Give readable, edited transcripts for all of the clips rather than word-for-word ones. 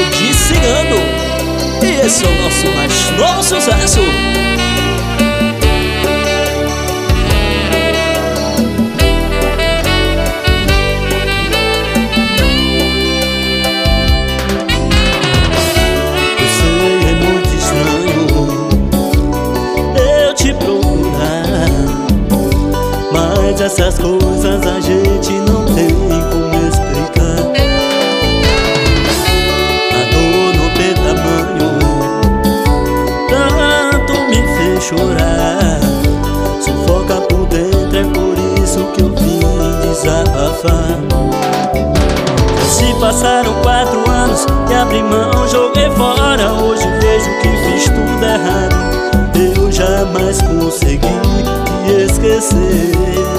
Valdir Cigano. E esse é o nosso mais novo sucesso. Eu sei, é muito estranho eu te procurar, mas essas coisas a gente não tem como explicar. A dor não tem tamanho, tanto me fez chorar. Sufoca por dentro, é por isso que eu vim desabafar. Já se passaram 4 anos e abri mão, joguei fora. Hoje vejo que fiz tudo errado. Eu jamais consegui te esquecer.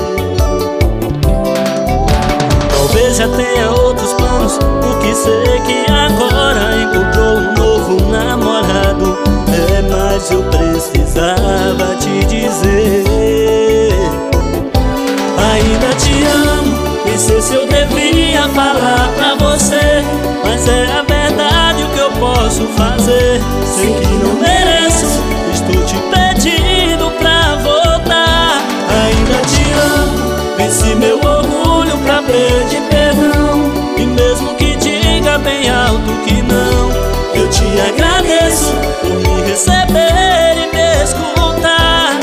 Talvez já tenha outros planos, porque sei que agora encontrou um novo namorado. É, mas eu precisava te dizer: ainda te amo. Pensei se eu devia falar pra você, mas é a verdade, o que eu posso fazer? Sei que não mereço, estou te pedindo pra voltar. Ainda te amo, venci meu orgulho pra pedir perdão. E mesmo que diga bem alto que não, eu te agradeço por me receber e me escutar.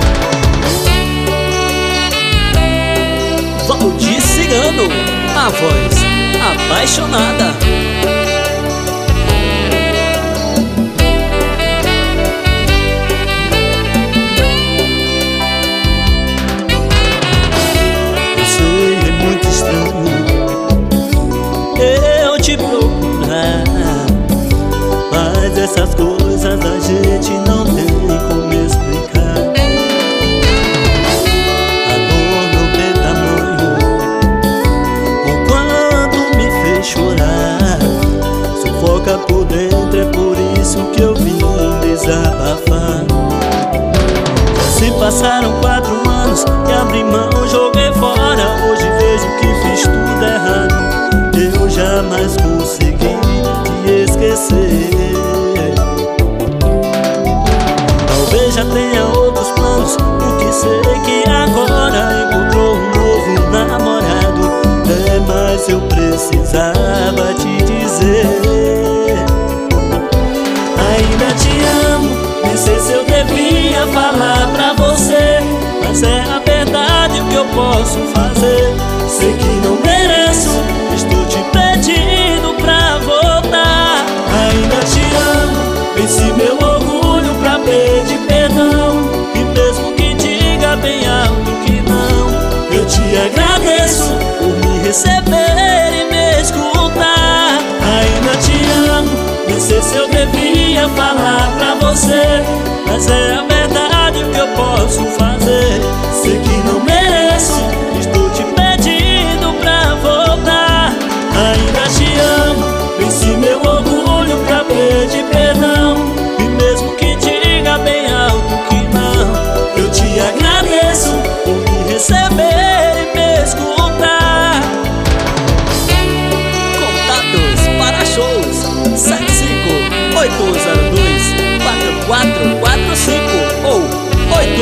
Valdir Cigano, a voz apaixonada. Eu sei, é muito estranho eu te procurar, mas essas coisas a gente não tem como explicar. A dor não tem tamanho, o quanto me fez chorar. Sufoca por dentro, é por isso que eu vim desabafar. Já se passaram 4 anos e abri mão, joguei fora. Hoje vejo que fiz tudo errado. Eu jamais consegui te esquecer. Talvez já tenha outros planos, porque sei que agora encontrou um novo namorado. É, mas eu precisava te dizer: ainda te amo. Nem sei se eu devia falar pra você, mas é a verdade, o que eu posso fazer? Sei que não mereço, estou te pedindo pra voltar. Ainda te amo, venci meu orgulho pra pedir perdão. E mesmo que diga bem alto que não, eu te agradeço por me receber e me escutar. Ainda te amo, nem sei se eu devia falar pra você, mas é a verdade, o que eu posso fazer? Sei que não mereço, estou te pedindo pra voltar. Ainda te amo, venci meu orgulho pra pedir perdão. E mesmo que diga bem alto que não, eu te agradeço por me receber e me escutar. Contatos para shows 75-802-4445 ou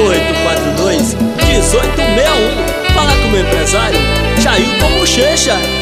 8842-1861. Fala com o meu empresário Jailton Bochecha.